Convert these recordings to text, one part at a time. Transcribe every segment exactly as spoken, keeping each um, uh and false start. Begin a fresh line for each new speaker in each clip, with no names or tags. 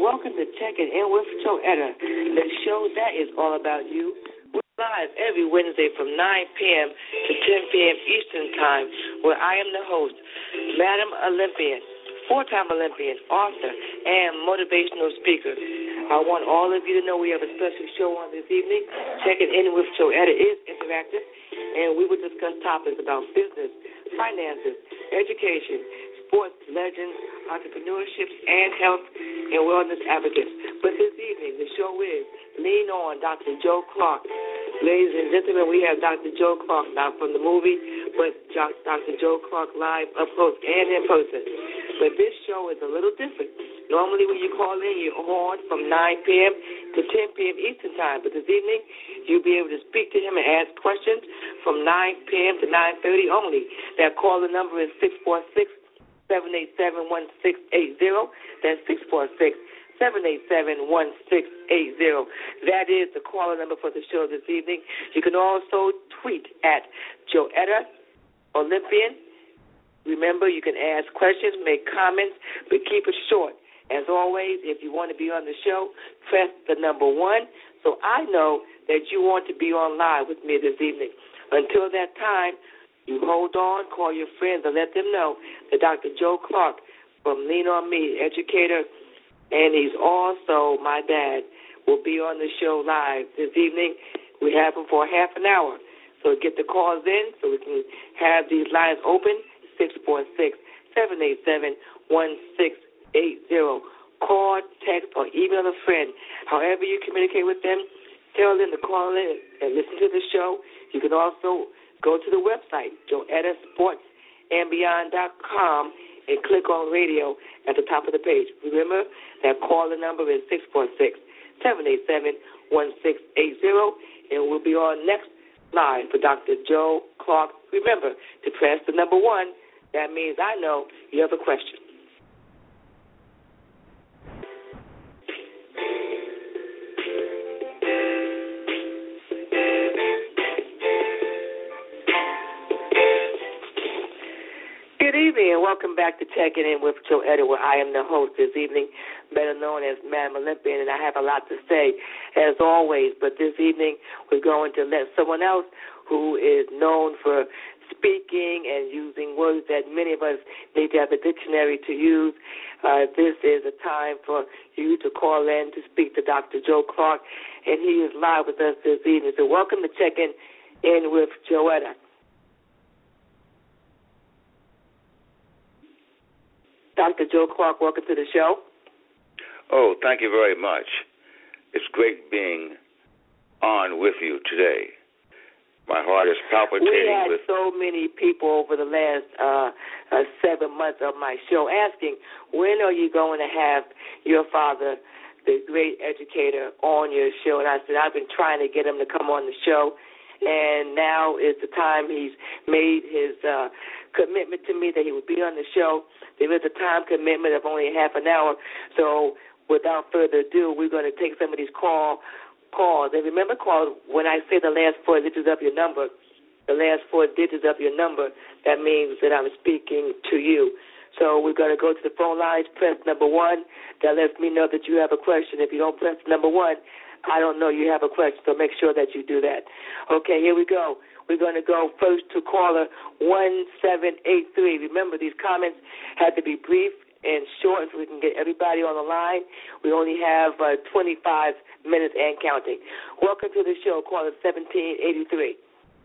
welcome to Checking In with Joetta, the show that is all about you. We're live every Wednesday from nine p.m. to ten p.m. Eastern Time, where I am the host, Madam Olympian, four-time Olympian, author, and motivational speaker. I want all of you to know we have a special show on this evening. Checking In with Joetta is interactive, and we will discuss topics about business, finances, education, sports, legends, entrepreneurship, and health and wellness advocates. But this evening, the show is Lean On, Doctor Joe Clark. Ladies and gentlemen, we have Doctor Joe Clark, not from the movie, but Doctor Joe Clark live, up close, and in person. But this show is a little different. Normally when you call in, you're on from nine p.m. to ten p.m. Eastern Time. But this evening, you'll be able to speak to him and ask questions from nine p.m. to nine thirty only. That caller number is six four six, seven eight seven, one six eight zero. That's six four six, seven eight seven, one six eight zero. That is the caller number for the show this evening. You can also tweet at Joetta Olympian. Remember, you can ask questions, make comments, but keep it short. As always, if you want to be on the show, press the number one so I know that you want to be on live with me this evening. Until that time, you hold on, call your friends, and let them know that Doctor Joe Clark from Lean On Me, educator, and he's also my dad, will be on the show live this evening. We have him for half an hour. So get the calls in so we can have these lines open, six four six, seven eight seven, one six eight zero. Call, text, or email a friend. However you communicate with them, tell them to call in and listen to the show. You can also go to the website, joetta sports and beyond dot com, and click on radio at the top of the page. Remember, that caller number is six four six, seven eight seven, one six eight zero, and we'll be on next live for Doctor Joe Clark. Remember to press the number one. That means I know you have a question. Good evening and welcome back to Checking In with Joetta, where I am the host this evening, better known as Madam Olympian, and I have a lot to say, as always. But this evening, we're going to let someone else who is known for speaking and using words that many of us need to have a dictionary to use. Uh, this is a time for you to call in to speak to Doctor Joe Clark, and he is live with us this evening. So welcome to Checking In with Joetta. Doctor Joe Clark, welcome to the show.
Oh, thank you very much. It's great being on with you today. My heart is palpitating.
We had
with
so many people over the last uh, uh, seven months of my show asking, when are you going to have your father, the great educator, on your show? And I said, I've been trying to get him to come on the show, and now is the time. He's made his uh, commitment to me that he would be on the show. There is a time commitment of only half an hour, so without further ado, we're going to take some of these call calls. And remember, call, when I say the last four digits of your number, the last four digits of your number, that means that I'm speaking to you. So we're going to go to the phone lines, press number one. That lets me know that you have a question. If you don't press number one, I don't know you have a question, so make sure that you do that. Okay, here we go. We're going to go first to caller one seven eight three. Remember, these comments had to be brief and short so we can get everybody on the line. We only have uh, twenty-five minutes and counting. Welcome to the show, caller seventeen eighty-three.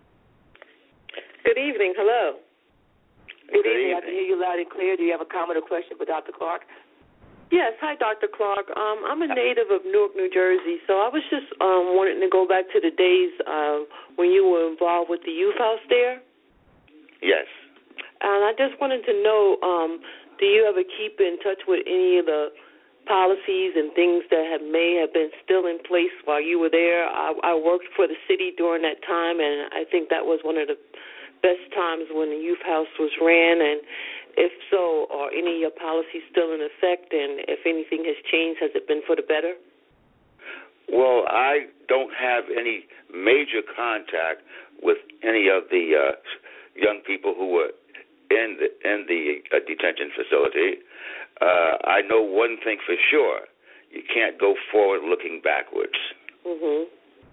Good evening. Hello.
Good, Good evening. evening. I can hear you loud and clear. Do you have a comment or question for Doctor Clark?
Yes. Hi, Doctor Clark. Um, I'm a native of Newark, New Jersey, so I was just um, wanting to go back to the days uh, when you were involved with the youth house there.
Yes.
And I just wanted to know, um, do you ever keep in touch with any of the policies and things that have, may have been still in place while you were there? I, I worked for the city during that time, and I think that was one of the best times when the youth house was ran. And if so, are any of your policies still in effect? And if anything has changed, has it been for the better?
Well, I don't have any major contact with any of the uh, young people who were in the, in the uh, detention facility. Uh, I know one thing for sure. you can't go forward looking backwards.
Mhm.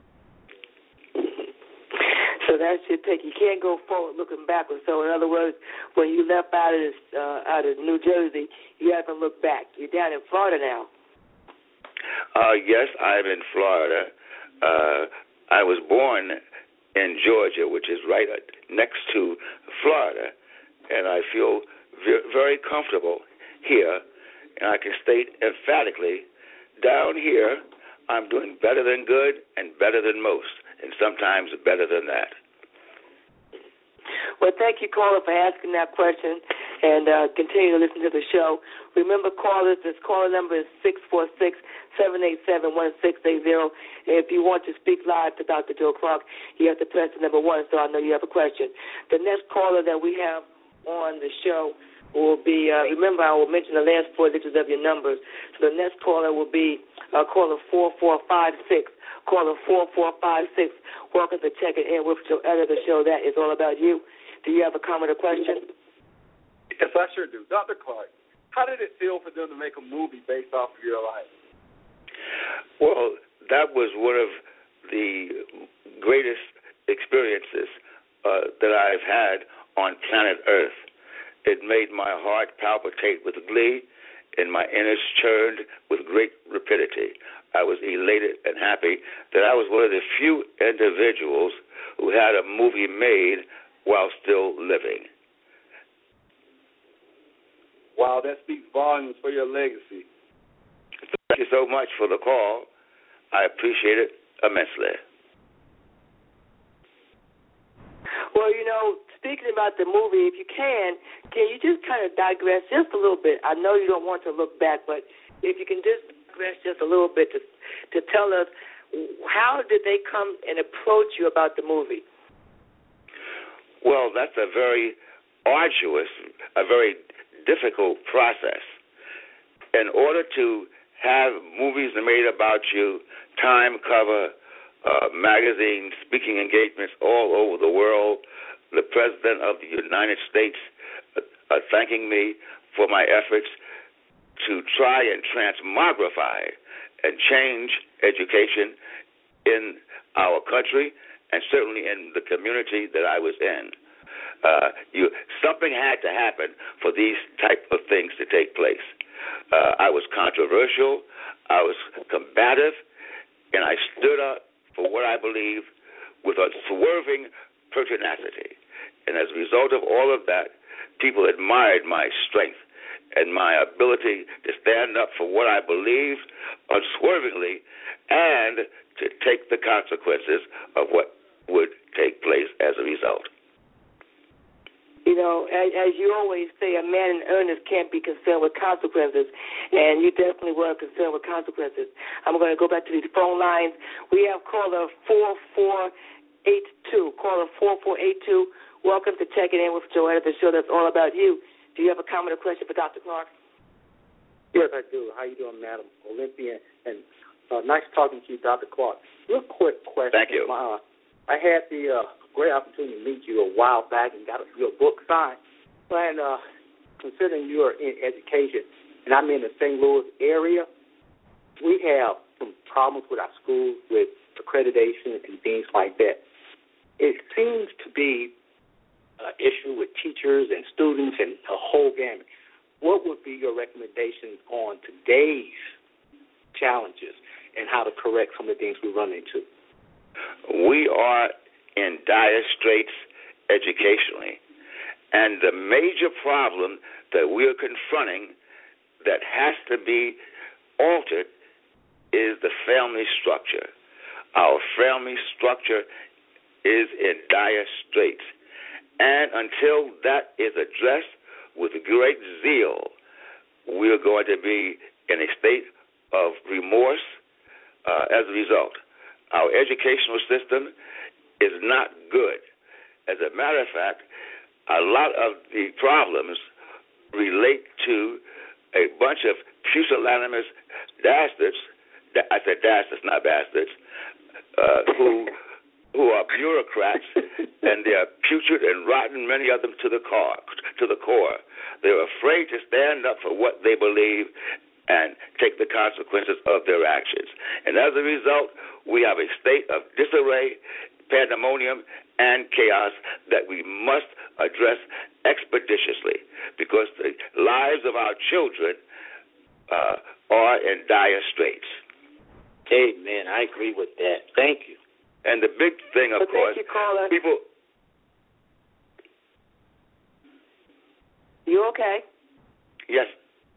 So that's your take. You can't go forward looking backwards. So in other words, when you left out of this, uh, out of New Jersey, you haven't looked back. You're down in Florida now.
Uh, yes, I'm in Florida. Uh, I was born in Georgia, which is right next to Florida, and I feel ve- very comfortable here. And I can state emphatically, down here, I'm doing better than good and better than most, and sometimes better than that.
Well, thank you, caller, for asking that question, and uh, continue to listen to the show. Remember, callers, this caller number is six four six, seven eight seven, one six eight zero. And if you want to speak live to Doctor Joe Clark, you have to press the number one so I know you have a question. The next caller that we have on the show will be, uh, remember, I will mention the last four digits of your numbers. So the next caller will be uh, caller four four five six. Caller four four five six. Welcome to Check It In with Joe Etta, the show that is all about you. Do you have a comment or question?
Yes, I sure do. Doctor Clark, how did it feel for them to make a movie based off of your life?
Well, that was one of the greatest experiences uh, that I've had on planet Earth. It made my heart palpitate with glee and my innards churned with great rapidity. I was elated and happy that I was one of the few individuals who had a movie made while still living.
Wow, that speaks volumes for your legacy.
Thank you so much for the call. I appreciate it immensely.
Well, you know, speaking about the movie, if you can, can you just kind of digress just a little bit? I know you don't want to look back, but if you can just digress just a little bit to to tell us, how did they come and approach you about the movie?
Well, that's a very arduous, a very difficult process. In order to have movies made about you, Time cover, uh, magazines, speaking engagements all over the world, the President of the United States uh, uh, thanking me for my efforts to try and transmogrify and change education in our country and certainly in the community that I was in. Uh, you, something had to happen for these type of things to take place. Uh, I was controversial, I was combative, and I stood up for what I believe with a swerving pertinacity. And as a result of all of that, people admired my strength and my ability to stand up for what I believed unswervingly and to take the consequences of what would take place as a result.
You know, as, as you always say, a man in earnest can't be concerned with consequences, and you definitely were concerned with consequences. I'm going to go back to these phone lines. We have caller four four eight two. Caller four four eight two, welcome to Check It In with Joetta, the show that's all about you. Do you have a comment or question for Doctor Clark?
Yes, I do. How you doing, Madam Olympian? And uh, nice talking to you, Doctor Clark. Real quick question.
Thank you.
Uh, I had the uh, great opportunity to meet you a while back and got your book signed. And uh, considering you are in education, and I'm in the Saint Louis area, we have some problems with our schools with accreditation and things like that. It seems to be an issue with teachers and students and a whole gamut. What would be your recommendations on today's challenges and how to correct some of the things we run into?
We are in dire straits educationally, and the major problem that we are confronting that has to be altered is the family structure. Our family structure is in dire straits, and until that is addressed with great zeal, we are going to be in a state of remorse uh, as a result. Our educational system is not good. As a matter of fact, a lot of the problems relate to a bunch of pusillanimous dastards, I said dastards, not bastards, uh, who who are bureaucrats, and they are putrid and rotten, many of them to the core. To the core. They're afraid to stand up for what they believe, and take the consequences of their actions. And as a result, we have a state of disarray, pandemonium, and chaos that we must address expeditiously, because the lives of our children uh, are in dire straits.
Amen. I agree with that. Thank you.
And the big thing, of
well,
course,
thank you, caller.
people.
You okay?
Yes.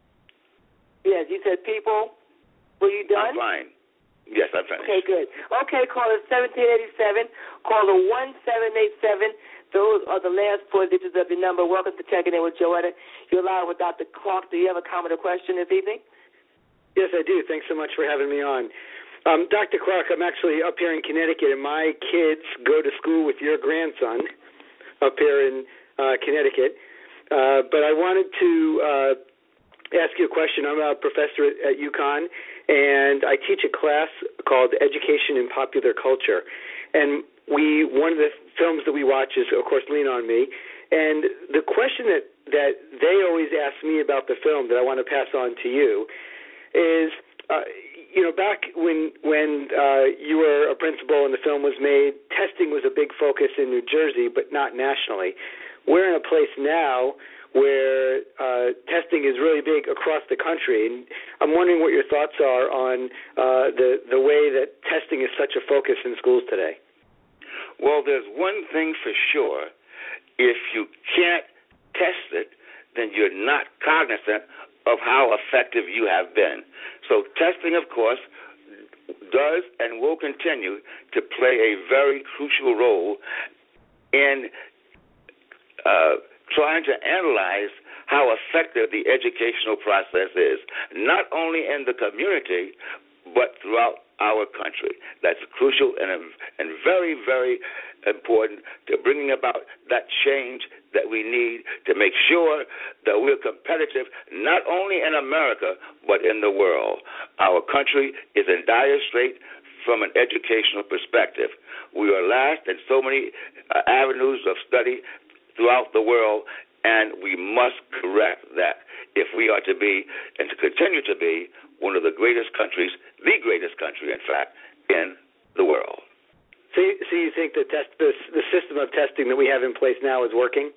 Yes, you said people. Were you done?
I'm fine. Yes, I'm finished.
Okay, good. Okay, caller seventeen eighty-seven, caller one seven eight seven. Those are the last four digits of your number. Welcome to Checking In with Joetta. You're live with Doctor Clark. Do you have a comment or question this evening?
Yes, I do. Thanks so much for having me on. Um, Doctor Clark, I'm actually up here in Connecticut, and my kids go to school with your grandson up here in uh, Connecticut. Uh, but I wanted to uh, ask you a question. I'm a professor at, at UConn, and I teach a class called Education in Popular Culture. And we one of the films that we watch is, of course, Lean on Me. And the question that, that they always ask me about the film that I want to pass on to you is, uh, you know, back when when uh, you were a principal and the film was made, testing was a big focus in New Jersey, but not nationally. We're in a place now where uh, testing is really big across the country, and I'm wondering what your thoughts are on uh, the the way that testing is such a focus in schools today.
Well, there's one thing for sure. If you can't test it, then you're not cognizant of how effective you have been. So testing, of course, does and will continue to play a very crucial role in uh, trying to analyze how effective the educational process is, not only in the community, but throughout our country. That's crucial and, and very, very important to bringing about that change that we need to make sure that we're competitive not only in America, but in the world. Our country is in dire straits from an educational perspective. We are last in so many uh, avenues of study throughout the world, and we must correct that if we are to be, and to continue to be, one of the greatest countries, the greatest country, in fact, in the world.
So you, so you think that test, the, the system of testing that we have in place now is working?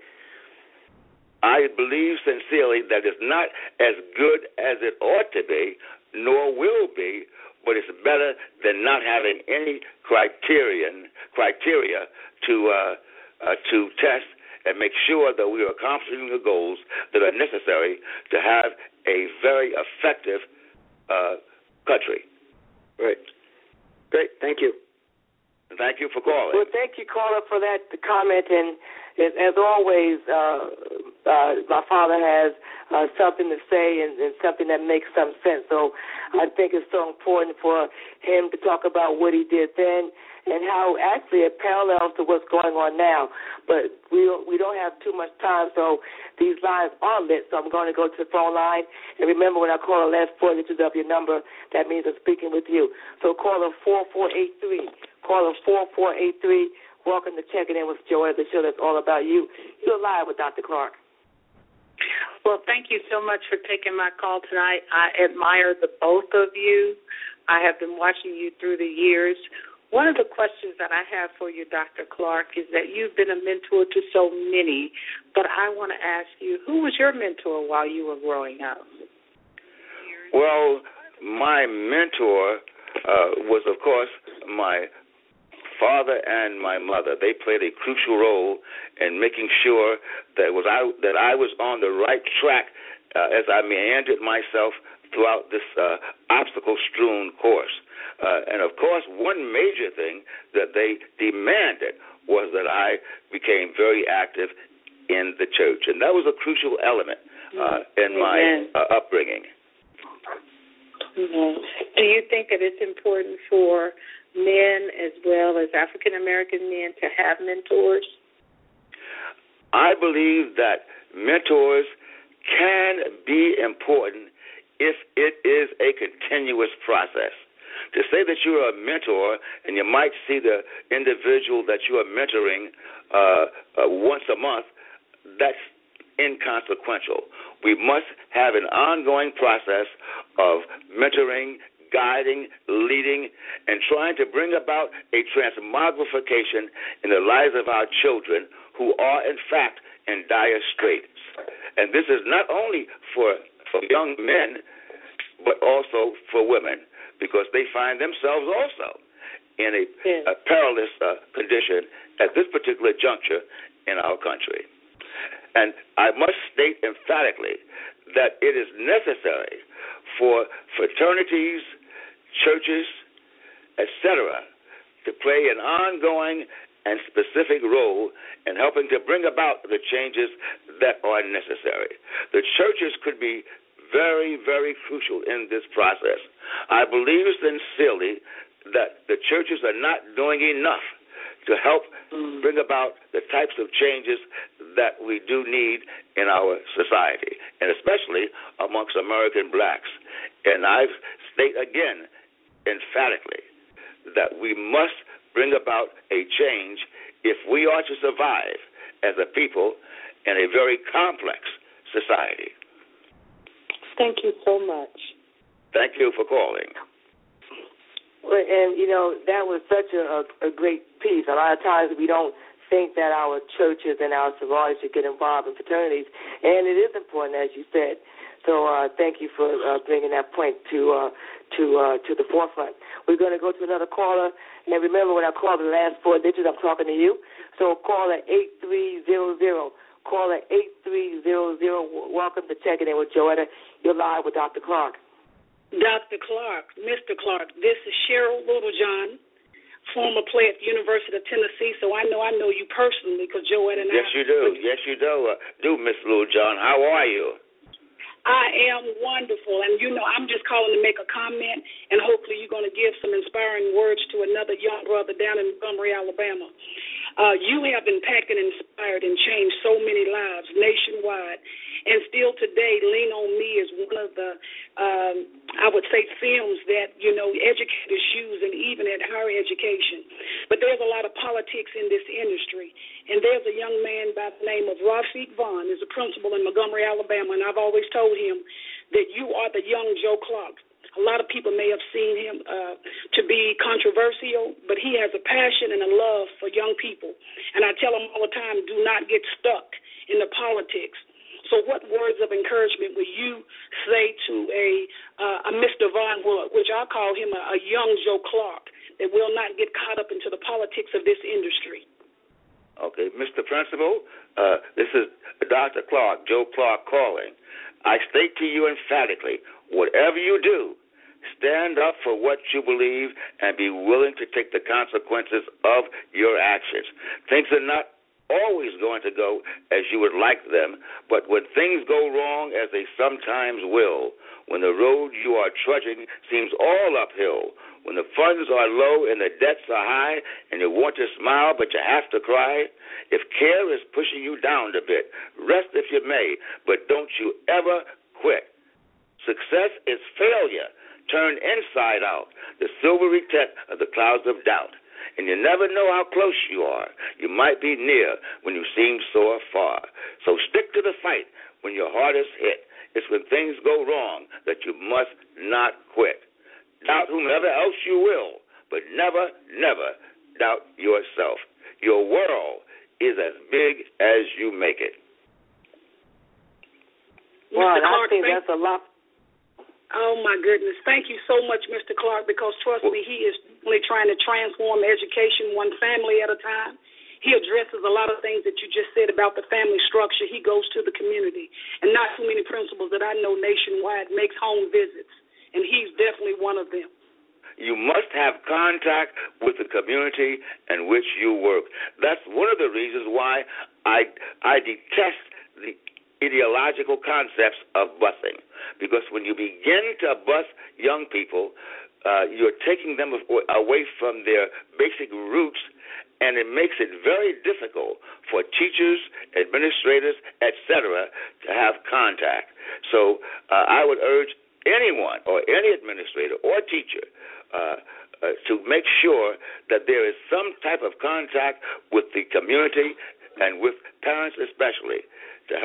I believe sincerely that it's not as good as it ought to be, nor will be, but it's better than not having any criterion criteria to uh, uh, to test and make sure that we are accomplishing the goals that are necessary to have a very effective uh, country.
Right. Great. Thank you.
Thank you for calling.
Well, thank you, caller, for that comment. And as, as always, uh, uh, my father has uh, something to say and, and something that makes some sense. So I think it's so important for him to talk about what he did then and how actually it parallels to what's going on now. But we don't, we don't have too much time, so these lines are lit, so I'm going to go to the phone line. And remember, when I call the last four digits of your number, that means I'm speaking with you. So caller four four eight three, caller four four eight three, welcome to Checking In with Joetta, the show that's all about you. You're live with Doctor Clark.
Well, thank you so much for taking my call tonight. I admire the both of you. I have been watching you through the years. One of the questions that I have for you, Doctor Clark, is that you've been a mentor to so many, but I want to ask you, who was your mentor while you were growing up?
Well, my mentor uh, was, of course, my father and my mother. They played a crucial role in making sure that was I that I was on the right track uh, as I meandered myself throughout this uh, obstacle-strewn course. Uh, and, of course, one major thing that they demanded was that I became very active in the church. And that was a crucial element uh, in my uh, upbringing.
Mm-hmm. Do you think that it's important for men as well as African-American men to have mentors?
I believe that mentors can be important if it is a continuous process. To say that you're a mentor and you might see the individual that you are mentoring uh, uh, once a month, that's inconsequential. We must have an ongoing process of mentoring, guiding, leading, and trying to bring about a transmogrification in the lives of our children who are, in fact, in dire straits. And this is not only for, for young men, but also for women, because they find themselves also in a, yes. a perilous uh, condition at this particular juncture in our country. And I must state emphatically that it is necessary for fraternities, churches, et cetera, to play an ongoing and specific role in helping to bring about the changes that are necessary. The churches could be very, very crucial in this process. I believe sincerely that the churches are not doing enough to help bring about the types of changes that we do need in our society, and especially amongst American blacks. And I state again, emphatically, that we must bring about a change if we are to survive as a people in a very complex society.
Thank you so much.
Thank you for calling.
Well, and, you know, that was such a, a, a great piece. A lot of times we don't think that our churches and our sororities should get involved in fraternities, and it is important, as you said. So uh, thank you for uh, bringing that point to uh, to uh, to the forefront. We're going to go to another caller, and remember when I call the last four digits, I'm talking to you. So call at eight three zero zero. Call at eight three zero zero. Welcome to Checking In with Joetta. You're live with Doctor Clark.
Doctor Clark, Mister Clark, this is Cheryl Littlejohn, former player at the University of Tennessee, so I know I know you personally because Joetta and
yes,
I...
Yes, you do. Yes, you do. Uh, do, Miss Littlejohn. How are you?
I am wonderful, and, you know, I'm just calling to make a comment, and hopefully you're going to give some inspiring words to another young brother down in Montgomery, Alabama. Uh, you have impacted, inspired, and changed so many lives nationwide, and still today, Lean on Me is one of the, um, I would say, films that, you know, educators use, and even at higher education. But there's a lot of politics in this industry, and there's a young man by the name of Rafiq Vaughn, is a principal in Montgomery, Alabama, and I've always told him that you are the young Joe Clark. A lot of people may have seen him uh, to be controversial, but he has a passion and a love for young people. And I tell him all the time, do not get stuck in the politics. So what words of encouragement would you say to a uh, a Mister Vaughn, which I call him a, a young Joe Clark, that will not get caught up into the politics of this industry?
Okay, Mister Principal, uh, this is Doctor Clark, Joe Clark calling. I state to you emphatically, whatever you do, stand up for what you believe and be willing to take the consequences of your actions. Things are not always going to go as you would like them, but when things go wrong, as they sometimes will, when the road you are trudging seems all uphill, when the funds are low and the debts are high and you want to smile but you have to cry, if care is pushing you down a bit, rest if you may, but don't you ever quit. Success is failure turned inside out, the silvery tint of the clouds of doubt. And you never know how close you are. You might be near when you seem so far. So stick to the fight when your heart is hit. It's when things go wrong that you must not quit. Doubt whomever else you will, but never, never doubt yourself. Your world is as big as you make it.
Well, I think that's a lot.
Oh, my goodness. Thank you so much, Mister Clark, because, trust me, he is really trying to transform education one family at a time. He addresses a lot of things that you just said about the family structure. He goes to the community. And not too many principals that I know nationwide makes home visits, and he's definitely one of them.
You must have contact with the community in which you work. That's one of the reasons why I I detest the ideological concepts of busing, because when you begin to bus young people, uh, you're taking them away from their basic roots, and it makes it very difficult for teachers, administrators, et cetera, to have contact. So uh, I would urge anyone or any administrator or teacher uh, uh, to make sure that there is some type of contact with the community and with parents especially to help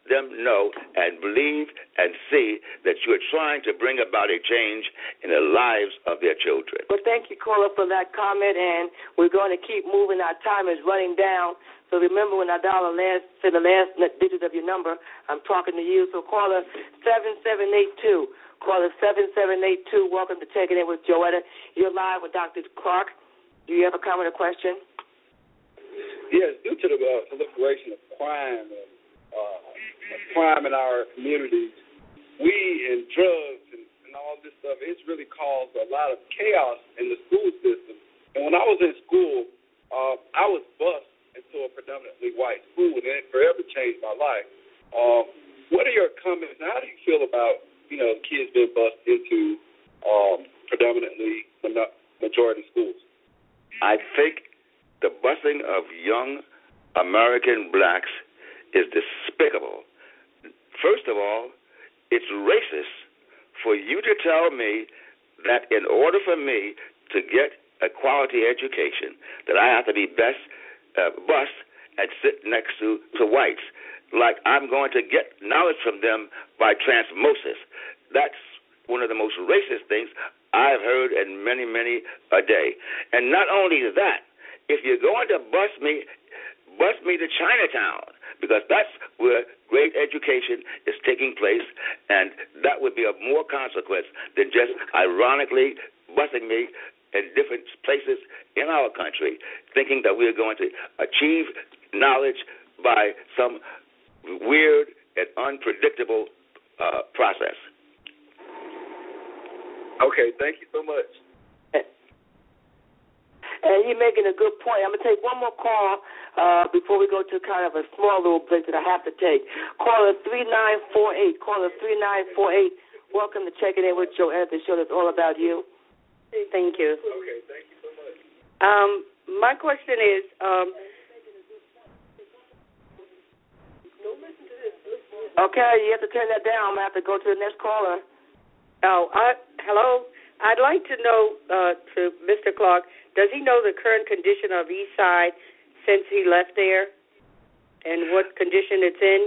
them know and believe and see that you're trying to bring about a change in the lives of their children.
Well, thank you, caller, for that comment, and we're going to keep moving. Our time is running down. So remember, when I dial the last, say the last digit of your number, I'm talking to you. So caller seven seven eight two. Caller seven seven eight two. Welcome to Taking It with Joetta. You're live with Doctor Clark. Do you have a comment or question?
Yes, due to the uh, proliferation of crime and uh, crime in our communities, weed and drugs and, and all this stuff, it's really caused a lot of chaos in the school system. And when I was in school, uh, I was bused into a predominantly white school, and it forever changed my life. Um, what are your comments? How do you feel about, you know, kids being bused into um, predominantly majority schools?
I think the busing of young American blacks is despicable. First of all, it's racist for you to tell me that in order for me to get a quality education, that I have to be best uh, bused and sit next to, to whites, like I'm going to get knowledge from them by transmosis. That's one of the most racist things I've heard in many, many a day. And not only that, if you're going to bus me, bus me to Chinatown, because that's where great education is taking place, and that would be of more consequence than just ironically busing me in different places in our country, thinking that we're going to achieve knowledge by some weird and unpredictable uh, process.
Okay, thank you so much.
And you're making a good point. I'm going to take one more call uh, before we go to kind of a small little break that I have to take. Caller three nine four eight. Caller three nine four eight. Welcome to Checking In with Joetta, the show that's all about you.
Thank you.
Okay, thank you so much.
Um, my question is, um,
okay, you have to turn that down. I'm going to have to go to the next caller.
Oh, I, hello. I'd like to know, uh, to Mister Clark, does he know the current condition of East Side since he left there and what condition it's in?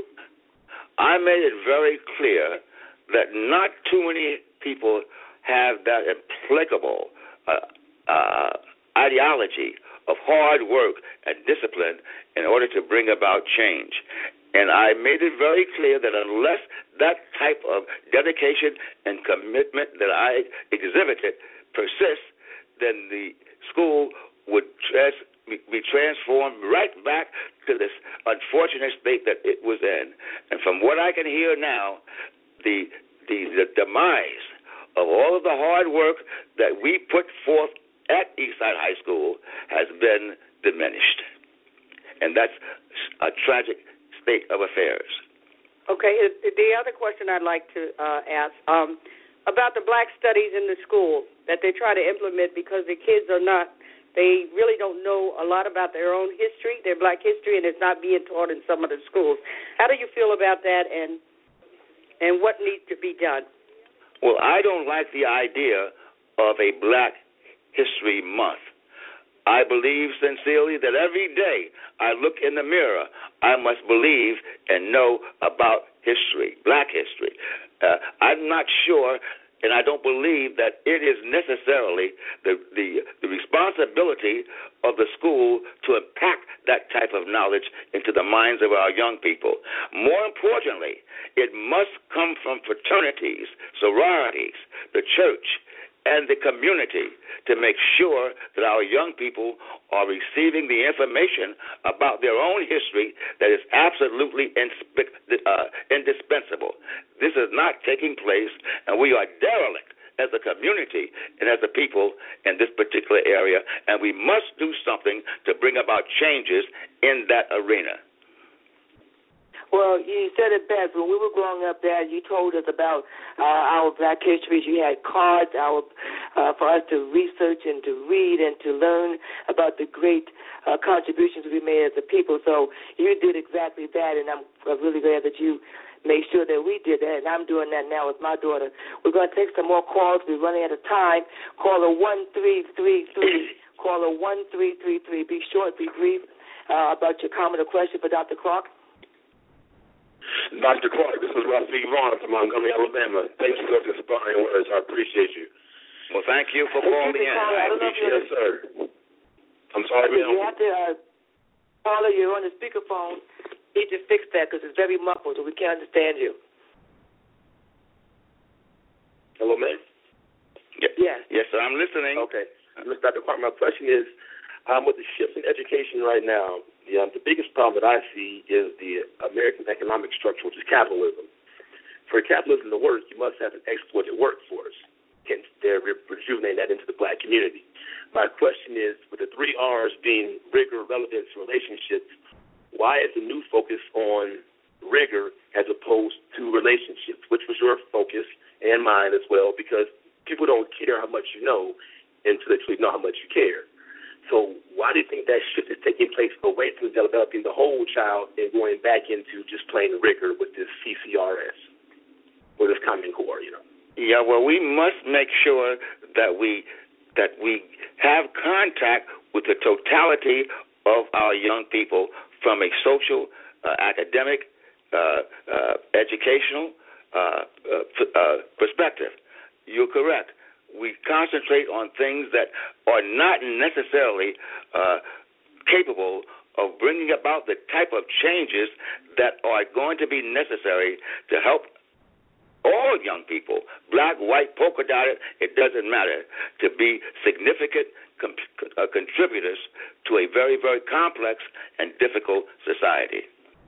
I made it very clear that not too many people have that implacable uh, uh, ideology of hard work and discipline in order to bring about change. And I made it very clear that unless that type of dedication and commitment that I exhibited persists, then the school would trans- be transformed right back to this unfortunate state that it was in. And from what I can hear now, the, the, the demise of all of the hard work that we put forth at Eastside High School has been diminished. And that's a tragic state of affairs.
Okay, the other question I'd like to uh, ask um, about the black studies in the school that they try to implement because the kids are not, they really don't know a lot about their own history, their black history, and it's not being taught in some of the schools. How do you feel about that, and and what needs to be done?
Well, I don't like the idea of a Black History Month. I believe sincerely that every day I look in the mirror, I must believe and know about history, black history. Uh, I'm not sure, and I don't believe that it is necessarily the, the, the responsibility of the school to impact that type of knowledge into the minds of our young people. More importantly, it must come from fraternities, sororities, the church, and the community to make sure that our young people are receiving the information about their own history that is absolutely inspe- uh, indispensable. This is not taking place, and we are derelict as a community and as a people in this particular area, and we must do something to bring about changes in that arena.
Well, you said it best. When we were growing up, Dad, you told us about uh, our black histories. You had cards our, uh, for us to research and to read and to learn about the great uh, contributions we made as a people. So you did exactly that, and I'm really glad that you made sure that we did that, and I'm doing that now with my daughter. We're going to take some more calls. We're running out of time. Caller one three three three. Caller one three three three. Be short, be brief uh, about your comment or question for Doctor Clark.
Doctor Clark, this is Rafiq Vaughn from Montgomery, Alabama. Thank you for those inspiring words. I appreciate you.
Well, thank you for calling in.
I appreciate it, sir. I'm sorry,
ma'am. You have to, uh, caller, you're on the speakerphone. You need to fix that because it's very muffled, so we can't understand you.
Hello, ma'am?
Yes.
Yes, sir, I'm listening.
Okay. Mister Doctor Clark, my question is, um, with the shifts in education right now, the, um, the biggest problem that I see is the American economic structure, which is capitalism. For capitalism to work, you must have an exploited workforce. Hence, they're rejuvenating that into the black community. My question is, with the three R's being rigor, relevance, relationships, why is the new focus on rigor as opposed to relationships, which was your focus and mine as well, because people don't care how much you know until they truly know how much you care. So why do you think that shift is taking place away from developing the whole child and going back into just plain rigor with this C C R S or this Common Core, you know?
Yeah, well, we must make sure that we that we have contact with the totality of our young people from a social, uh, academic, uh, uh, educational uh, uh, uh, perspective. You're correct. We concentrate on things that are not necessarily uh, capable of bringing about the type of changes that are going to be necessary to help all young people, black, white, polka dotted, it doesn't matter, to be significant com- uh, contributors to a very, very complex and difficult society.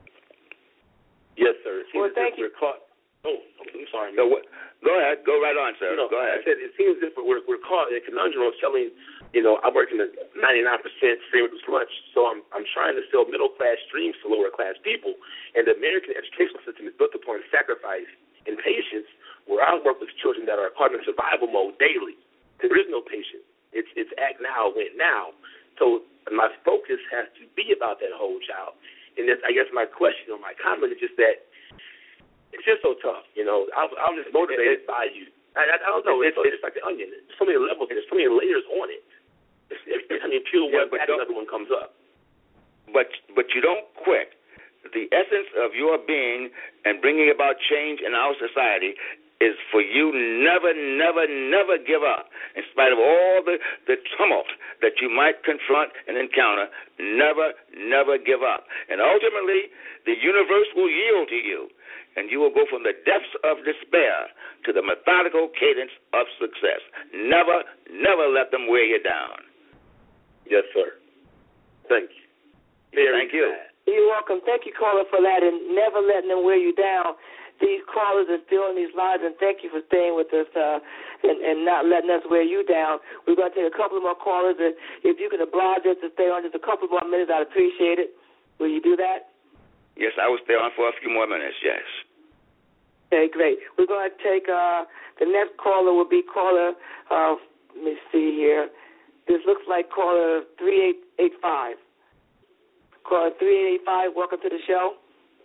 Yes, sir.
Well, thank you.
Caught. Oh, I'm sorry.
So what? Go ahead. Go right on, sir.
You know,
Go ahead.
I said it seems as if we're, we're caught in a conundrum of selling, you know, I work in the ninety-nine percent stream as much, so I'm I'm trying to sell middle-class streams to lower-class people. And the American educational system is built upon sacrifice and patience, where I work with children that are caught in survival mode daily. There is no patience. It's, it's act now, win now. So my focus has to be about that whole child. And that's, I guess my question or my comment is just that it's just so tough, you know. I'm, I'm just motivated it, by you. I, I don't know. It's, it's, it's like the onion. There's so many levels. There's so many layers on it. It's, every time you peel one back, another one comes up.
But but you don't quit. The essence of your being and bringing about change in our society is for you never, never, never give up. In spite of all the, the tumult that you might confront and encounter, never, never give up. And ultimately, the universe will yield to you, and you will go from the depths of despair to the methodical cadence of success. Never, never let them wear you down.
Yes, sir. Thank you. Very
Thank you.
bad.
You're welcome. Thank you, caller, for that, and never letting them wear you down. These callers are still in these lines, and thank you for staying with us uh, and, and not letting us wear you down. We're going to take a couple more callers, and if you can oblige us to stay on just a couple more minutes, I'd appreciate it. Will you do that?
Yes, I will stay on for a few more minutes, yes.
Okay, great. We're going to take uh, the next caller will be caller, uh, let me see here. This looks like caller three eight eight five. Caller three eight eight five, welcome to the show.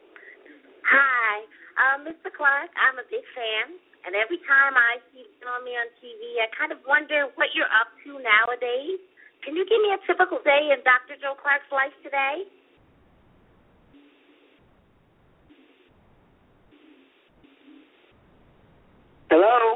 Hi. Um, Mister Clark, I'm a big fan, and every time I see you on me on T V, I kind of wonder what you're up to nowadays. Can you give me a typical day in Doctor Joe Clark's life today?
Hello?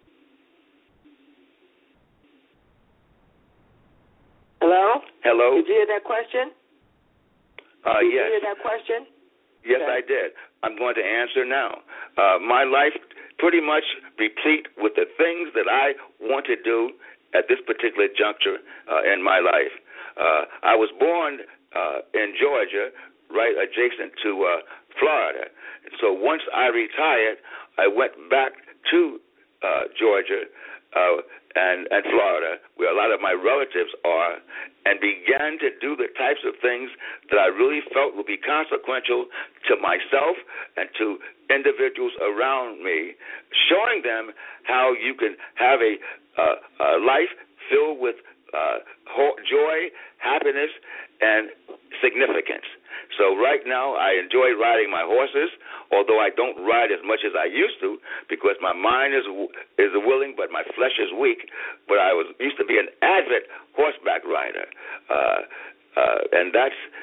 Hello?
Hello?
Did you hear that question?
Uh,
did
yes.
you hear that question?
Yes,
okay.
I did. I'm going to answer now. Uh, my life pretty much replete with the things that I want to do at this particular juncture uh, in my life. Uh, I was born uh, in Georgia, right adjacent to uh, Florida. So once I retired, I went back to uh, Georgia uh, and, and Florida, where a lot of my relatives are, and began to do the types of things that I really felt would be consequential to myself and to individuals around me, showing them how you can have a, uh, a life filled with uh, joy, happiness, and significance. So right now I enjoy riding my horses, although I don't ride as much as I used to because my mind is is willing but my flesh is weak. But I was used to be an avid horseback rider, uh, uh, and that's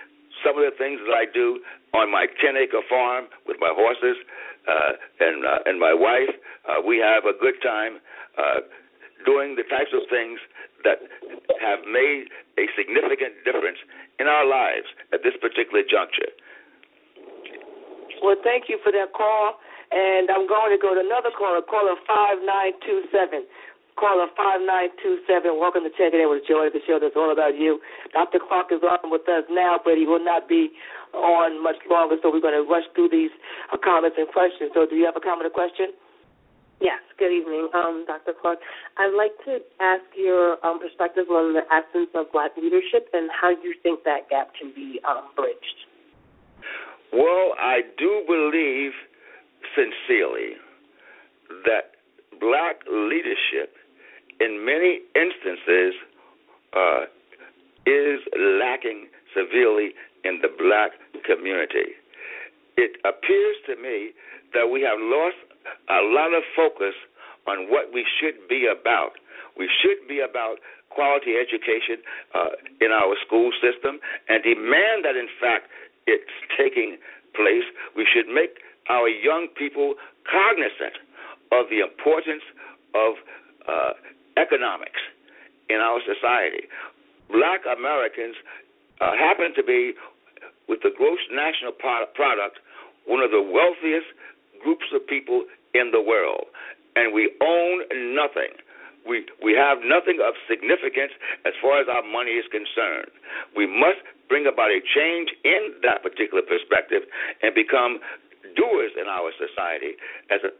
some of the things that I do on my ten-acre farm with my horses uh, and uh, and my wife. Uh, we have a good time uh, doing the types of things that have made a significant difference in our lives at this particular juncture.
Well, thank you for that call, and I'm going to go to another caller, caller five nine two seven. Caller five nine two seven, welcome to Check It In with Joy, the show that's all about you. Doctor Clark is on with us now, but he will not be on much longer, so we're going to rush through these uh, comments and questions. So do you have a comment or question?
Yes, good evening, um, Doctor Clark. I'd like to ask your um, perspective on the absence of black leadership and how you think that gap can be um, bridged.
Well, I do believe sincerely that black leadership in many instances uh, is lacking severely in the black community. It appears to me that we have lost a lot of focus on what we should be about. We should be about quality education uh, in our school system and demand that, in fact, it's taking place. We should make our young people cognizant of the importance of uh, economics in our society. Black Americans uh, happen to be, with the gross national product, one of the wealthiest groups of people in the world, and we own nothing. We we have nothing of significance as far as our money is concerned. We must bring about a change in that particular perspective and become doers in our society as a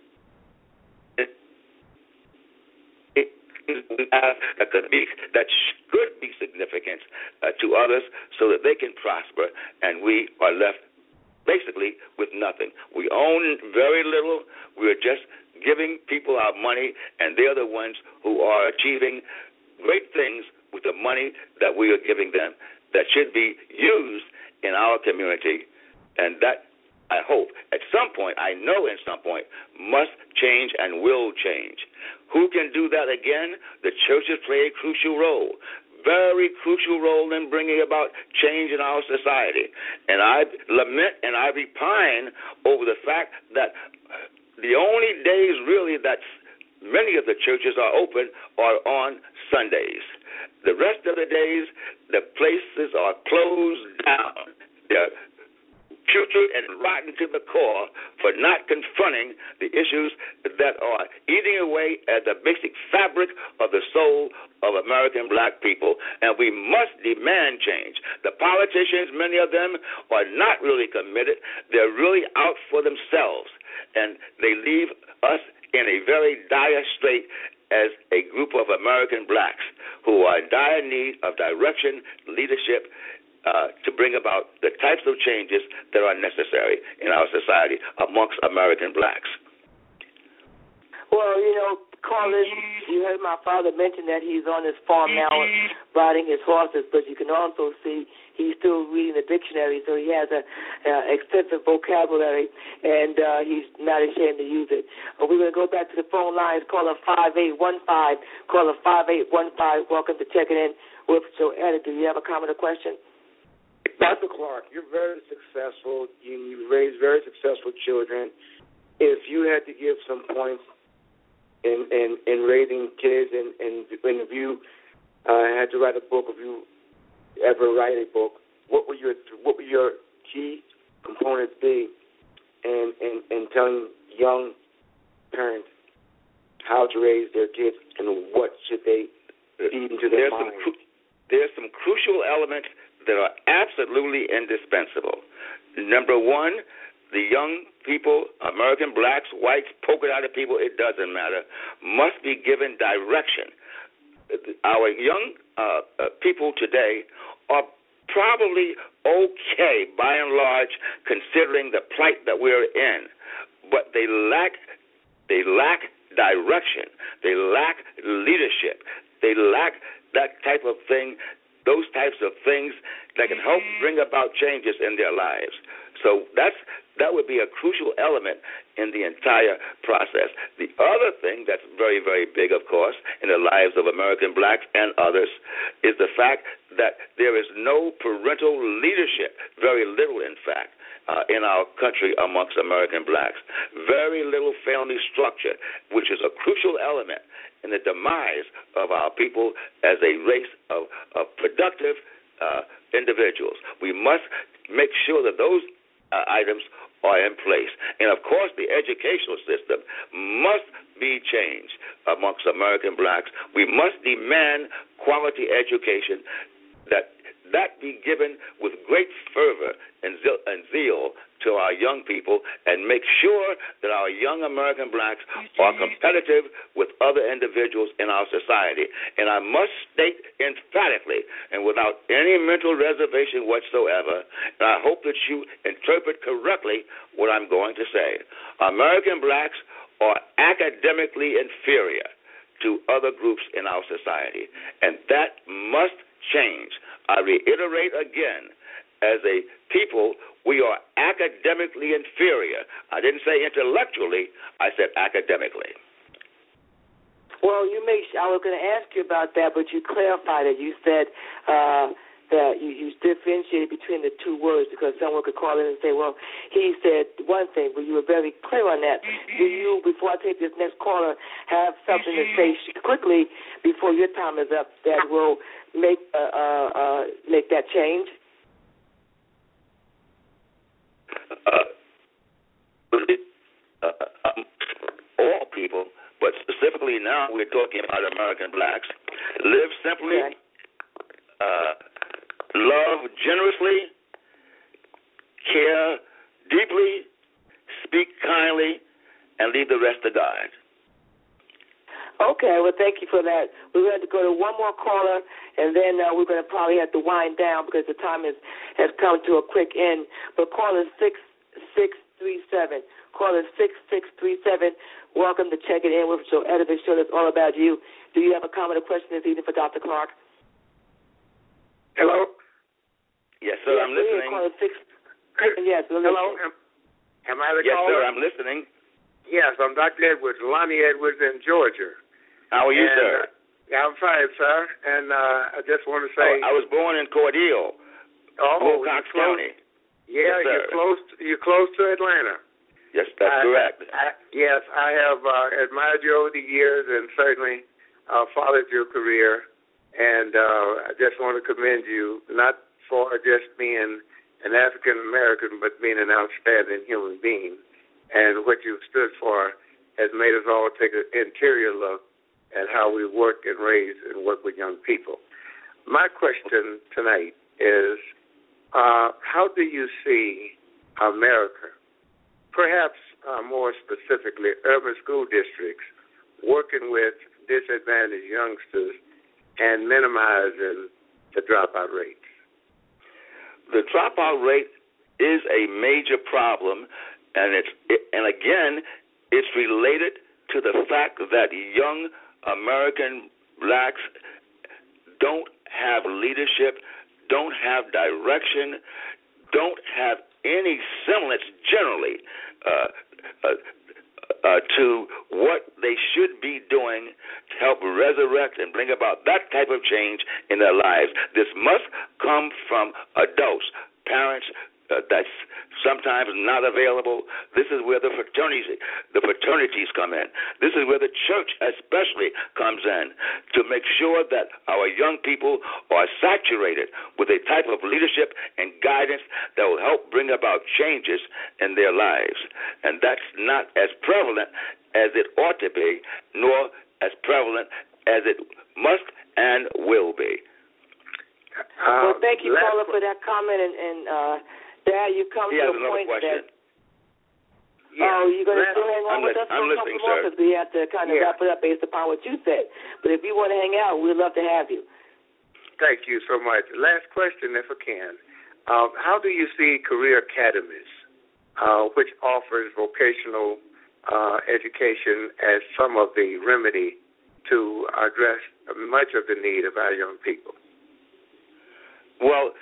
that could be that should be significant uh, to others, so that they can prosper, and we are left basically with nothing. We own very little. We're just giving people our money, and they're the ones who are achieving great things with the money that we are giving them that should be used in our community, and that, I hope, at some point, I know at some point, must change and will change. Who can do that again? The churches play a crucial role, very crucial role in bringing about change in our society. And I lament and I repine over the fact that the only days really that many of the churches are open are on Sundays. The rest of the days, the places are closed down. They're putrid and rotten to the core for not confronting the issues that are eating away at the basic fabric of the soul of American black people. And we must demand change. The politicians, many of them, are not really committed. They're really out for themselves. And they leave us in a very dire strait as a group of American blacks who are in dire need of direction, leadership, Uh, to bring about the types of changes that are necessary in our society amongst American blacks.
Well, you know, Carlos, you heard my father mention that he's on his farm now riding his horses, but you can also see he's still reading the dictionary, so he has an extensive vocabulary, and uh, he's not ashamed to use it. Uh, we're going to go back to the phone lines. Caller five eight one five. Caller five eight one five. Welcome to Check It In with Joe Edit. Do you have a comment or question?
Doctor Clark, you're very successful. You, you raise very successful children. If you had to give some points in in, in raising kids, and, and, and if you uh, had to write a book, if you ever write a book, what would your what would your key components be in, in, in telling young parents how to raise their kids and what should they feed into their
there's
mind?
Some, there's some crucial elements that are absolutely indispensable. Number one, the young people, American blacks, whites, polka-dotted people, it doesn't matter, must be given direction. Our young uh, uh, people today are probably okay, by and large, considering the plight that we're in, but they lack, they lack direction. They lack leadership. They lack that type of thing those types of things that can help bring about changes in their lives. So that's that would be a crucial element in the entire process. The other thing that's very, very big, of course, in the lives of American blacks and others is the fact that there is no parental leadership, very little, in fact, uh, in our country amongst American blacks. Very little family structure, which is a crucial element in the demise of our people as a race of, of productive uh, individuals. We must make sure that those uh, items are in place. And, of course, the educational system must be changed amongst American blacks. We must demand quality education, that that be given with great fervor and zeal, and zeal to our young people, and make sure that our young American blacks are competitive with other individuals in our society. And I must state emphatically and without any mental reservation whatsoever, and I hope that you interpret correctly what I'm going to say. American blacks are academically inferior to other groups in our society, and that must change. I reiterate again, as a people, we are academically inferior. I didn't say intellectually, I said academically.
Well, you may, I was going to ask you about that, but you clarified it. You said uh, that you, you differentiated between the two words, because someone could call in and say, well, he said one thing, but you were very clear on that. Do you, before I take this next caller, have something to say quickly before your time is up that will make uh, uh, uh, make that change?
Uh, uh, um, all people, but specifically now we're talking about American blacks, live simply, okay. uh, love generously, care deeply, speak kindly, and leave the rest to God.
Okay, well, thank you for that. We're going to go to one more caller, and then uh, we're going to probably have to wind down because the time is, has come to a quick end. But caller six six three seven. Caller six six three seven. Welcome to Check It In with Joe Etta, the show that's all about you. Do you have a comment or question this evening for Doctor Clark?
Hello?
Yes, sir,
yes,
I'm listening.
Caller six. Yes,
hello. Am, am I the
yes,
caller?
Yes, sir, I'm listening.
Yes, I'm Doctor Edwards, Lonnie Edwards in Georgia.
How are you,
and,
sir?
Uh, I'm fine, sir. And uh, I just want to say,
oh, I was born in Cordele,
oh,
Wilcox County.
Yeah,
yes,
you're close. To, you're close to Atlanta.
Yes, that's
I,
correct.
I, yes, I have uh, admired you over the years, and certainly uh, followed your career. And uh, I just want to commend you, not for just being an African American, but being an outstanding human being. And what you've stood for has made us all take an interior look at how we work and raise and work with young people. My question tonight is, uh, how do you see America, perhaps uh, more specifically urban school districts, working with disadvantaged youngsters and minimizing the dropout rates?
The dropout rate is a major problem, and it's it, and again, it's related to the fact that young American blacks don't have leadership, don't have direction, don't have any semblance generally uh, uh, uh, to what they should be doing to help resurrect and bring about that type of change in their lives. This must come from adults, parents, Uh, that's sometimes not available. This is where the fraternities, the fraternities come in. This is where the church especially comes in to make sure that our young people are saturated with a type of leadership and guidance that will help bring about changes in their lives. And that's not as prevalent as it ought to be, nor as prevalent as it must and will be.
Uh, well, thank you, caller, for that comment, and, and uh, Dad, you come
he
to
has
a
another
point
question.
that. Yeah. Oh, you're going to still hang on
I'm
with
li-
us for
I'm
a couple more because we have to kind of
yeah.
wrap it up based upon what you said. But if you want to hang out, we'd love to have you.
Thank you so much. Last question, if I can. Um, how do you see career academies, uh, which offers vocational uh, education as some of the remedy to address much of the need of our young people?
Well,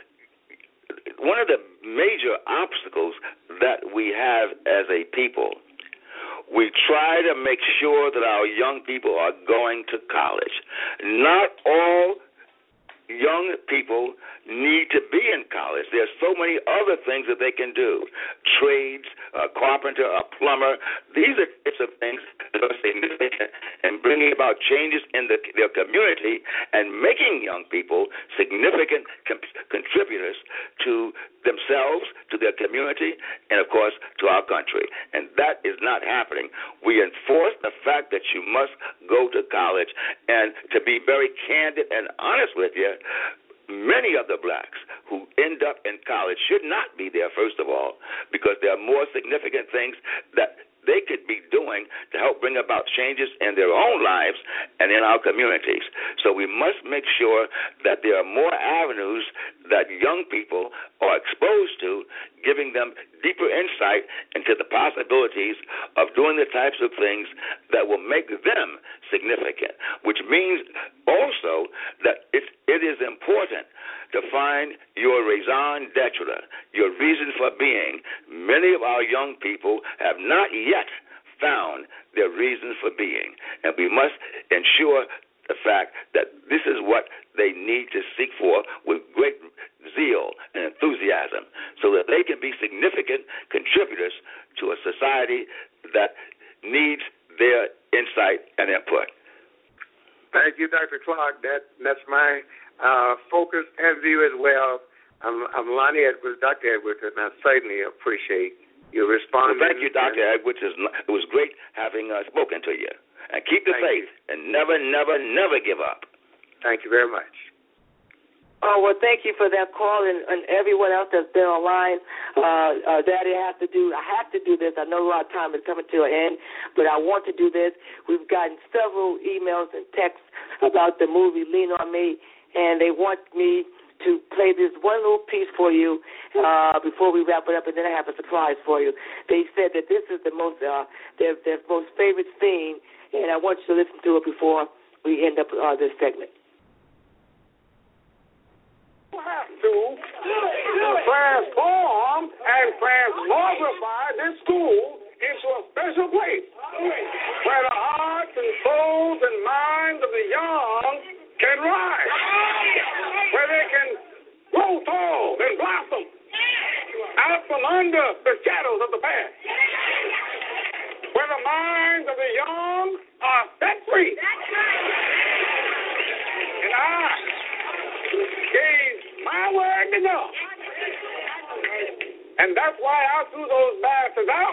one of the major obstacles that we have as a people, we try to make sure that our young people are going to college. Not all young people need to be in college. There's so many other things that they can do. Trades, a carpenter, a plumber. These are types of things that are significant in bringing about changes in the, their community and making young people significant com- contributors to themselves, to their community, and, of course, to our country. And that is not happening. We enforce the fact that you must go to college. And to be very candid and honest with you, many of the blacks who end up in college should not be there, first of all, because there are more significant things that they could be doing to help bring about changes in their own lives and in our communities. So we must make sure that there are more avenues that young people are exposed to, giving them deeper insight into the possibilities of doing the types of things that will make them significant, which means also that it's, it is important to find your raison d'etre, your reason for being. Many of our young people have not yet found their reason for being, and we must ensure the fact that this is what they need to seek for with great zeal and enthusiasm so that they can be significant contributors to a society that needs their insight and input.
Thank you, Doctor Clark. That, that's my uh, focus and view as well. I'm, I'm Lonnie Edwards, Doctor Edwards, and I certainly appreciate your response.
Well, thank you, Doctor Edwards. It was great having uh, spoken to you. And keep the
Thank
faith you. and never, never, never give up.
Thank you very much.
Oh, well, thank you for that call, and, and everyone else that's been online. Uh, uh, Daddy, I have to do, I have to do this. I know our time is coming to an end, but I want to do this. We've gotten several emails and texts about the movie Lean on Me, and they want me to play this one little piece for you uh, before we wrap it up, and then I have a surprise for you. They said that this is the most, uh, their, their most favorite scene, and I want you to listen to it before we end up uh, this segment.
You have to transform and transmogrify this school into a special place where the hearts and souls and minds of the young can rise, where they can grow tall and blossom out from under the shadows of the past, where the minds of the young are set free. And I gave my word to God, and that's why I threw those bastards out,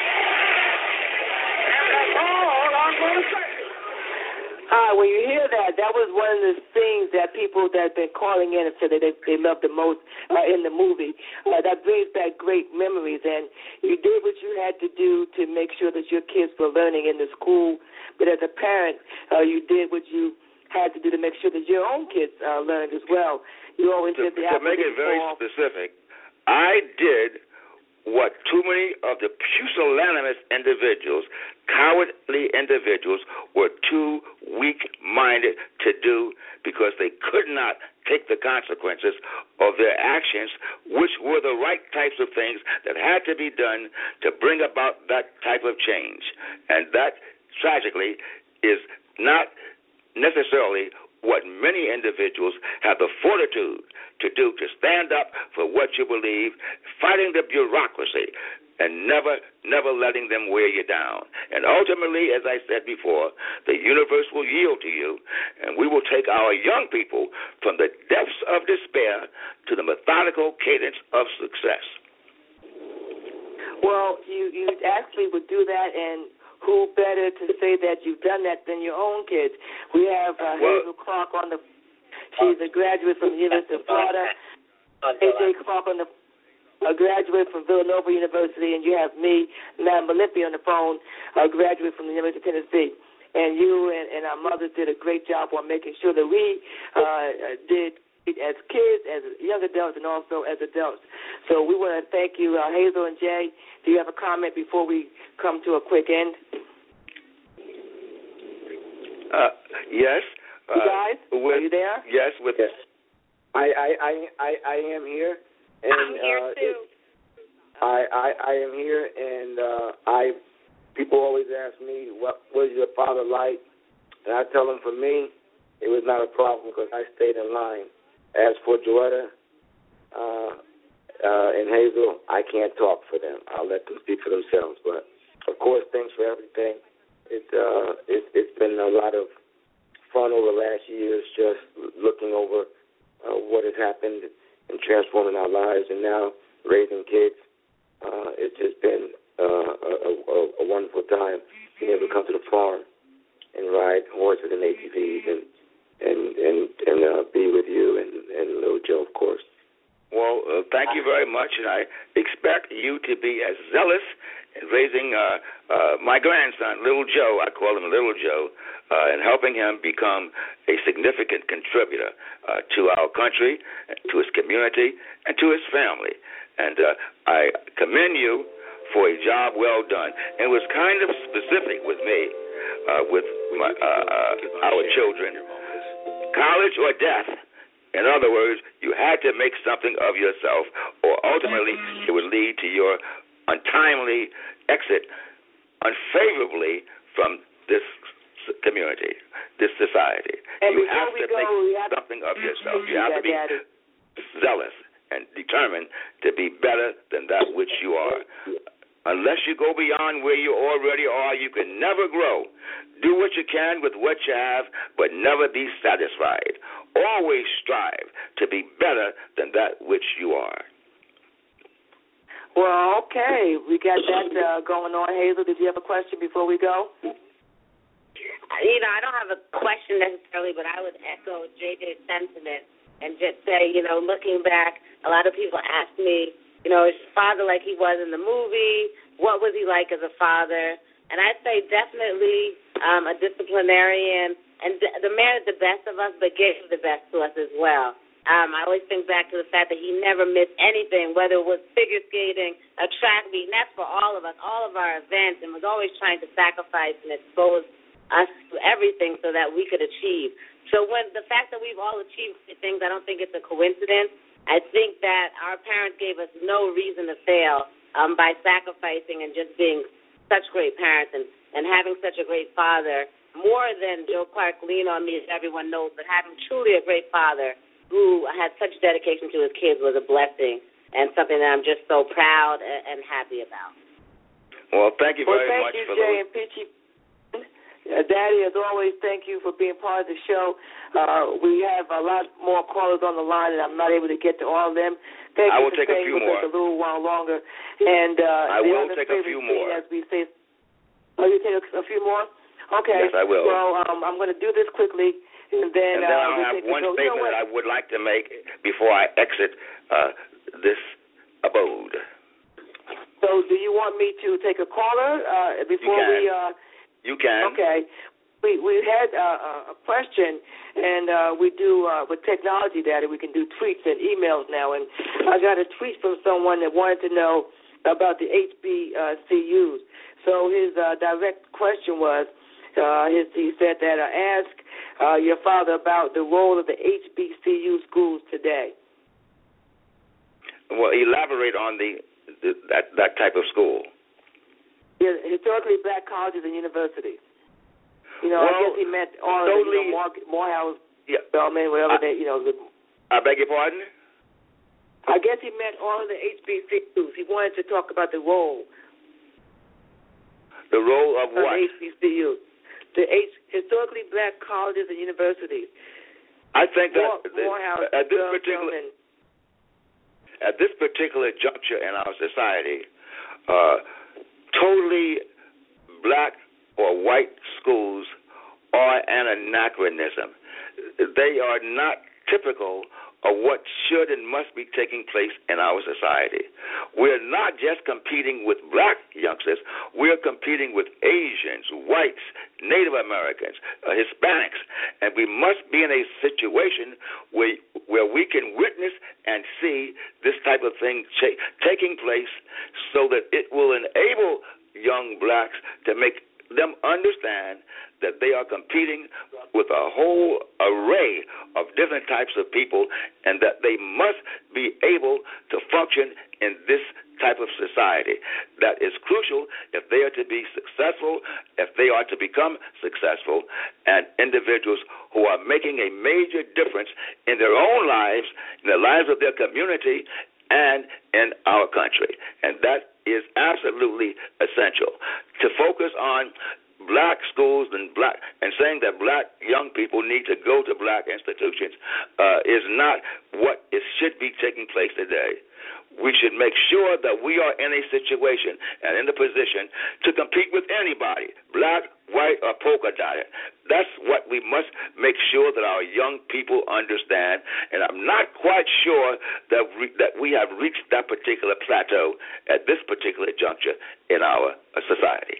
and that's all I'm going to say.
Hi, when you hear that, that was one of the things that people that have been calling in and said that they, they loved the most uh, in the movie. Uh, that brings back great memories, and you did what you had to do to make sure that your kids were learning in the school, but as a parent, uh, you did what you had to do to make sure that your own kids uh, learned as well. You always
to,
did the
to make it very
fall.
specific, I did what too many of the pusillanimous individuals, cowardly individuals, were too weak-minded to do because they could not take the consequences of their actions, which were the right types of things that had to be done to bring about that type of change. And that, tragically, is not necessarily what many individuals have the fortitude to do, to stand up for what you believe, fighting the bureaucracy, and never, never letting them wear you down. And ultimately, as I said before, the universe will yield to you, and we will take our young people from the depths of despair to the methodical cadence of success.
Well, you, you actually would do that, and who better to say that you've done that than your own kids? We have uh,
well,
Hazel Clark on the, she's a graduate from the University of Florida. A J Clark on the, a graduate from Villanova University, and you have me, Madam Malippi, on the phone, a graduate from the University of Tennessee. And you and, and our mothers did a great job on making sure that we uh, did as kids, as young adults, and also as adults. So we want to thank you, uh, Hazel and Jay. Do you have a comment before we come to a quick end?
Uh, yes.
You guys,
uh, with,
are you there?
Yes. With
yes. I I I I, I am here, and
I'm here
uh,
too.
It, I, I I am here, and uh, I people always ask me what was your father like, and I tell them for me it was not a problem because I stayed in line. As for Joetta uh, uh, and Hazel, I can't talk for them. I'll let them speak for themselves. But of course, thanks for everything. It's uh, it, it's been a lot of fun over the last years, just looking over uh, what has happened and transforming our lives, and now raising kids. Uh, it's just been uh, a, a, a wonderful time being able to come to the farm and ride horses and A T Vs and and and, and uh, be with you and, and little Joe, of course.
Well, uh, thank you very much, and I expect you to be as zealous in raising uh, uh, my grandson, Little Joe, I call him Little Joe, uh, and helping him become a significant contributor uh, to our country, to his community, and to his family. And uh, I commend you for a job well done. It was kind of specific with me, uh, with my, uh, uh, our children. College or death. In other words, you had to make something of yourself, or ultimately it would lead to your untimely exit unfavorably from this community, this society.
And
you have to
go,
make
have
something of yourself. You have to be
Daddy.
zealous and determined to be better than that which you are. Unless you go beyond where you already are, you can never grow. Do what you can with what you have, but never be satisfied. Always strive to be better than that which you are.
Well, okay. We got that uh, going on. Hazel, did you have a question before we go?
You know, I don't have a question necessarily, but I would echo J J's sentiment and just say, you know, looking back, a lot of people ask me, you know, is your father like he was in the movie? What was he like as a father? And I'd say definitely um, a disciplinarian, and th- the man is the best of us, but gave the best to us as well. Um, I always think back to the fact that he never missed anything, whether it was figure skating, a track meet, and that's for all of us, all of our events, and was always trying to sacrifice and expose us to everything so that we could achieve. So when the fact that we've all achieved things, I don't think it's a coincidence. I think that our parents gave us no reason to fail um, by sacrificing and just being such great parents and, and having such a great father. More than Joe Clark lean on me, as everyone knows, but having truly a great father who had such dedication to his kids was a blessing and something that I'm just so proud and happy about.
Well, thank you very
well, thank
much
you,
for
Jay
the...
and Peachy. Uh, Daddy, as always, thank you for being part of the show. Uh, we have a lot more callers on the line, and I'm not able to get to all of them. Thank
I
you
will
for
take a
staying
few
with
more.
us a little while longer. And uh,
I
the
will
other
take a
favorite
few
scene,
more.
As we say, oh, you take a, a few more? Okay.
Yes, I will.
Well, um, I'm going to do this quickly, and then,
And then
uh,
I'll
we
have
take
one
a,
statement
you know
that I would like to make before I exit uh, this abode.
So do you want me to take a caller uh, before
you can.
we... Uh,
you can.
Okay. We we had uh, a question, and uh, we do, uh, with technology, Daddy, we can do tweets and emails now. And I got a tweet from someone that wanted to know about the H B C Us. So his uh, direct question was, uh, his, he said that uh, ask uh, your father about the role of the H B C U schools today.
Well, elaborate on the, the that that type of school.
Yeah, historically black colleges and universities. You know,
well,
I guess he meant all
totally,
of the, you know, Morehouse,
yeah.
Bellman, whatever
I,
they, you know. The,
I beg your pardon?
I guess he meant all of the H B C Us. He wanted to talk about the role.
The role of,
of
what?
H B C Us. The H, historically black colleges and universities.
I think that
More,
this,
Morehouse,
at this
Bell,
particular
Bellman.
at this particular juncture in our society, uh, totally black or white schools are an anachronism. They are not typical of what should and must be taking place in our society. We're not just competing with black youngsters. We're competing with Asians, whites, Native Americans, uh, Hispanics, and we must be in a situation where where we can witness and see this type of thing ch- taking place so that it will enable young blacks to make them understand that they are competing with a whole array of different types of people, and that they must be able to function in this type of society. That is crucial if they are to be successful, if they are to become successful, and individuals who are making a major difference in their own lives, in the lives of their community, and in our country. And that is absolutely essential. To focus on black schools and black and saying that black young people need to go to black institutions uh, is not what is, should be taking place today. We should make sure that we are in a situation and in the position to compete with anybody, black, white, or polka dotted. That's what we must make sure that our young people understand. And I'm not quite sure that we, that we have reached that particular plateau at this particular juncture in our uh, society.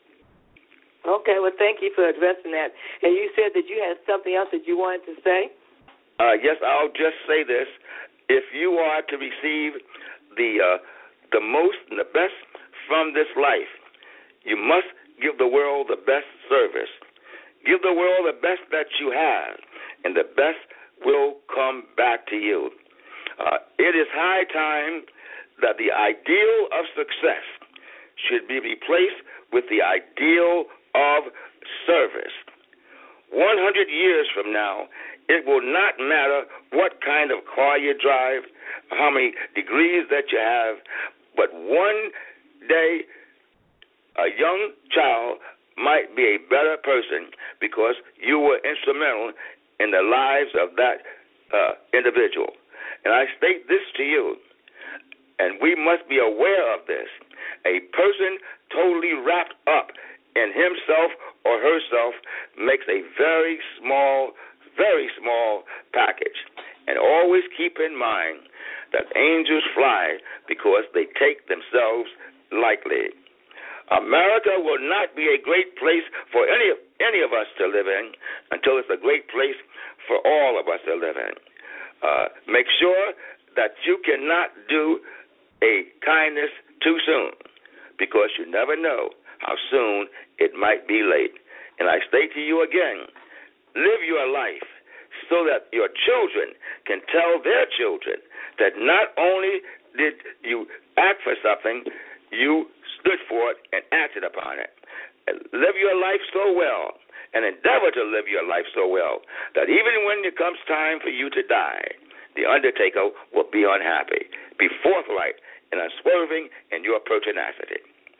Okay, well, thank you for addressing that. And you said that you had something else that you wanted to say?
Uh, yes, I'll just say this. If you are to receive the uh, the most and the best from this life, you must give the world the best service. Give the world the best that you have, and the best will come back to you. Uh, it is high time that the ideal of success should be replaced with the ideal of service. one hundred years from now, it will not matter what kind of car you drive, how many degrees that you have, but one day a young child might be a better person because you were instrumental in the lives of that uh, individual. And I state this to you, and we must be aware of this. A person totally wrapped up in himself or herself makes a very small, very small package. And always keep in mind that angels fly because they take themselves lightly. America will not be a great place for any, any of us to live in until it's a great place for all of us to live in. Uh, make sure that you cannot do a kindness too soon, because you never know how soon it might be late. And I say to you again, live your life so that your children can tell their children that not only did you act for something, you stood for it and acted upon it. And live your life so well and endeavor to live your life so well that even when it comes time for you to die, the undertaker will be unhappy. Be forthright and unswerving in your pertinacity.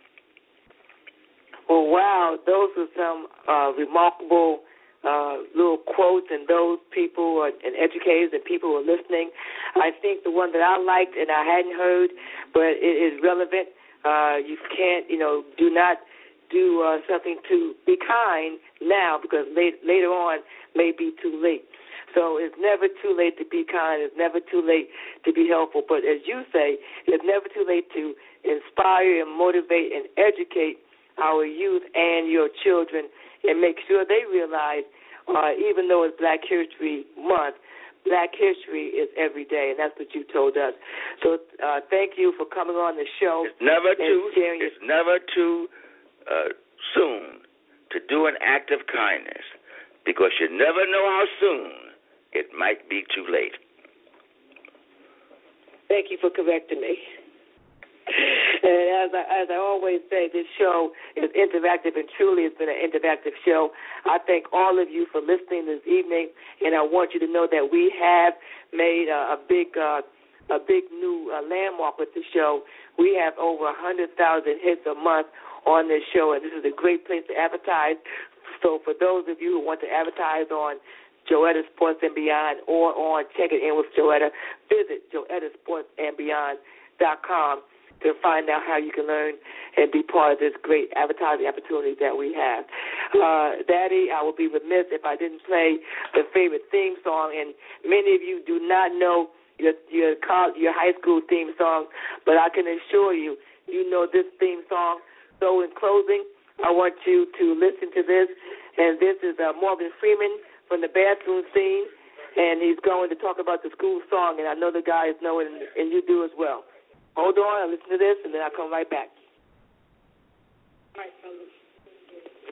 Well, wow, those are some uh, remarkable uh, little quotes, and those people are, and educators and people who are listening. I think the one that I liked and I hadn't heard, but it is relevant. Uh, you can't, you know, do not do uh, something to be kind now, because late, later on may be too late. So it's never too late to be kind. It's never too late to be helpful. But as you say, it's never too late to inspire and motivate and educate our youth and your children, and make sure they realize, uh, even though it's Black History Month, Black history is every day, and that's what you told us. So uh, thank you for coming on the show.
It's never too.
Your...
It's never too uh, soon to do an act of kindness, because you never know how soon it might be too late.
Thank you for correcting me. And as I, as I always say, this show is interactive, and truly it's been an interactive show. I thank all of you for listening this evening, and I want you to know that we have made a, a big uh, a big new uh, landmark with the show. We have over one hundred thousand hits a month on this show, and this is a great place to advertise. So for those of you who want to advertise on Joetta Sports and Beyond, or on Check It In with Joetta, visit joetta sports and beyond dot com to find out how you can learn and be part of this great advertising opportunity that we have. Uh, Daddy, I would be remiss if I didn't play the favorite theme song, and many of you do not know your your, college, your high school theme song, but I can assure you, you know this theme song. So in closing, I want you to listen to this, and this is uh, Morgan Freeman from the bathroom scene, and he's going to talk about the school song, and I know the guys know it, and, and you do as well. Hold on, I'll listen to this, and then I'll come right back.
All right, fellas.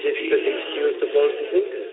just an excuse to blow some fingers.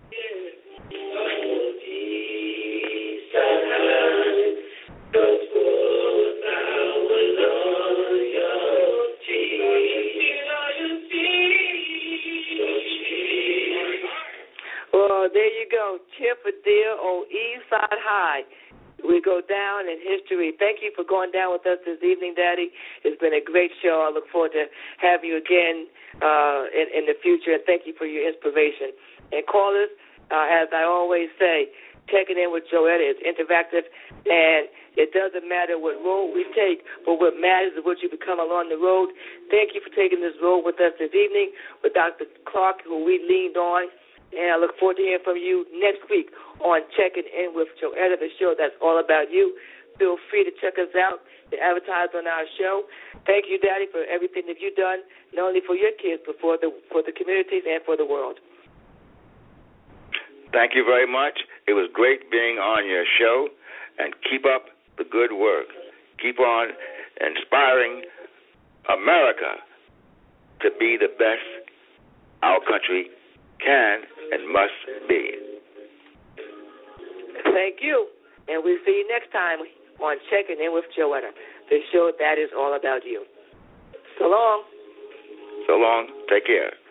Well, there you go. Chip Adele on East Side High. We go down in history. Thank you for going down with us this evening, Daddy. It's been a great show. I look forward to having you again uh, in, in the future, and thank you for your inspiration. And callers, uh, as I always say, checking in with Joetta is interactive, and it doesn't matter what road we take, but what matters is what you become along the road. Thank you for taking this road with us this evening with Doctor Clark, who we leaned on. And I look forward to hearing from you next week on Checking In with Joetta, the show that's all about you. Feel free to check us out and advertise on our show. Thank you, Daddy, for everything that you've done, not only for your kids, but for the for the communities and for the world.
Thank you very much. It was great being on your show, and keep up the good work. Keep on inspiring America to be the best our country can and must be.
Thank you. And we'll see you next time on Checking In with Joetta, the show that is all about you. So long.
So long. Take care.